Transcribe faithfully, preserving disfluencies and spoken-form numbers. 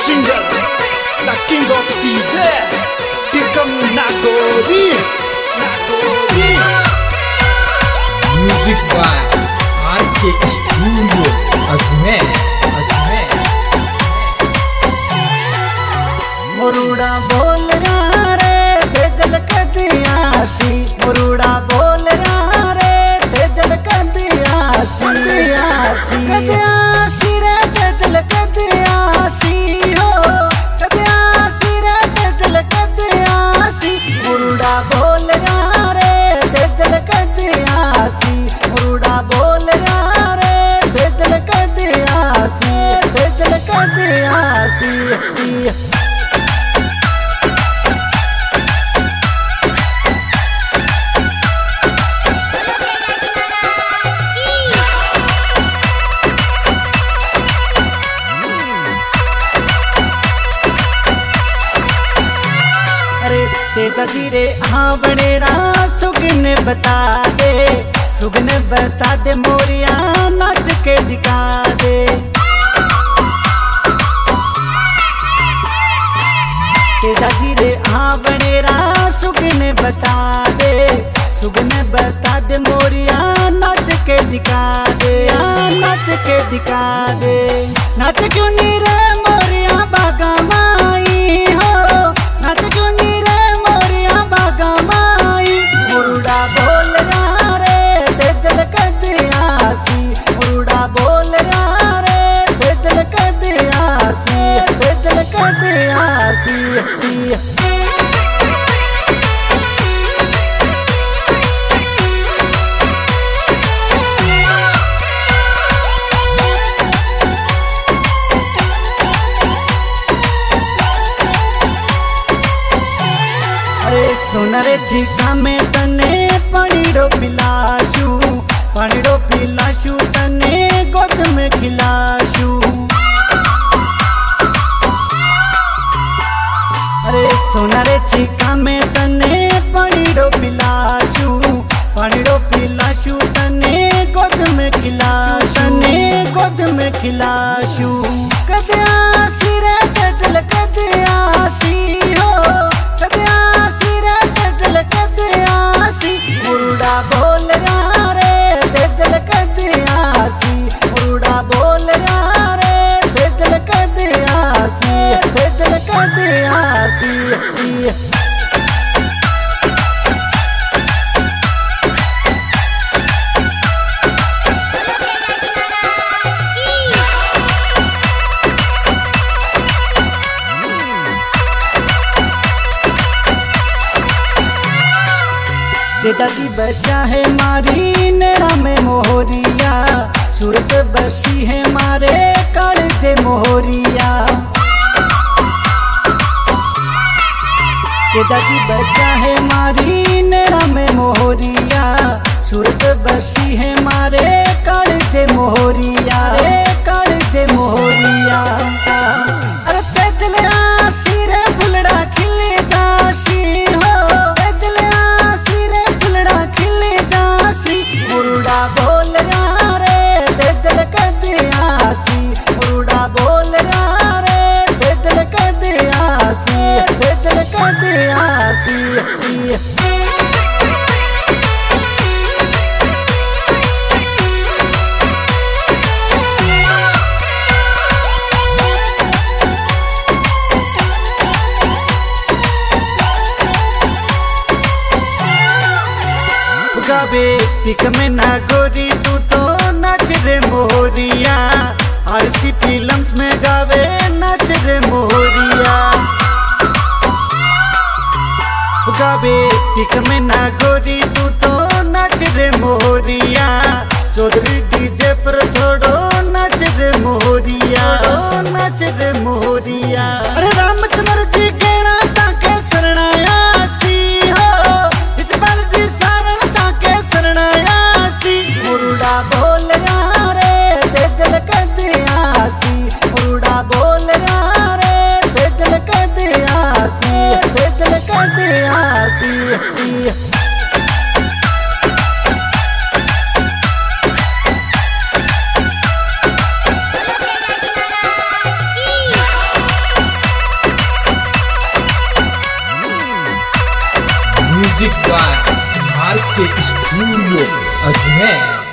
singer, the king of D J, Tikam Nagori, Nagori. Music by R K Studio, Ajmer, Ajmer. मुरुड़ा बोल रहा रे तेजल कदियासी, मुरुड़ा बोल रहा रे तेजल कदियासी, कदियासी रे तेजल कदियासी हो, कदियासी रे तेजल कदियासी, मुरुड़ा बोल रहा रे तेजल कदियासी, मुरुड़ा बोल रहा रे तेजल कदियासी, तेजल कदियासी। तेजा जी रे हाँ बड़ेरा सुगन बता दे, सुगन बता दे मोरिया नाच के दिखा दे। तेजा जी रे हाँ बड़ेरा सुगन बता दे, सुगन बता दे मोरिया नाच के दिखा दे, नाच के दिखा दे। नाच क्यों नहीं रे मोरिया बागा माई हो, नाच क्यों नहीं मुरुड़ा बोल रहा रे तेजल कदियासी, मुरुड़ा बोल रहा रे तेजल कदियासी, तेजल कदियासी। सोनरे झीका में तने पनीरो पिलाशू, पनीरो पिलाशू तने गोद में खिलाशू। अरे सोनरे झीका में तने पनीरो पिलाशू, पनीरो पिलाशू तने गोद में खिलाशू, तने गोद में खिलाशू। कदियासी रे तेजल कदियासी हो, कदियासी रे तेजल कदियासी, मुरुड़ा बोल रहा रे तेजल कदियासी, मुरुड़ा बोल रहा रे तेजल कदियासी, तेजल कदियासी। तेजा जी बसा है मारी नेड़ा में मोहरिया, सूरत बसी है मारे कालजे मोहरिया। तेजा जी बसा है मारी नेड़ा में मोहरिया, सूरत बसी है मारे कालजे मोहरिया, कालजे मोहरिया। अरे तेजल आसी रे फुलड़ा खिले जासी हो, तेजल आसी रे फुलड़ा खिले जासी, मुरुड़ा बोल रहा रे तेजल कदियासी, मुरुड़ा बोल रहा रे तेजल कदियासी, तेजल कदियासी। गावे तिक में नागोरी तू तो नाच रे मोहरिया, आरसी फिल्म्स में गावे नाच रे मोहरिया। गावे तिक में नागोरी तू तो नाच रे मोहरिया, चौधरी डीजे पर थोड़ो नाच रे मोहरिया, नाच रे मोहरिया। अरे रामचंद्र जी कहना ताके शरणायासी हो, इजबाल जी सारण ताके शरणायासी, मुरुड़ा बोल रहा रे तेजल कदियासी, मुरुड़ा बोल रहा रे तेजल कदियासी, तेजल कदियासी। म्यूजिक बाय आर के स्टूडियो अजमेर।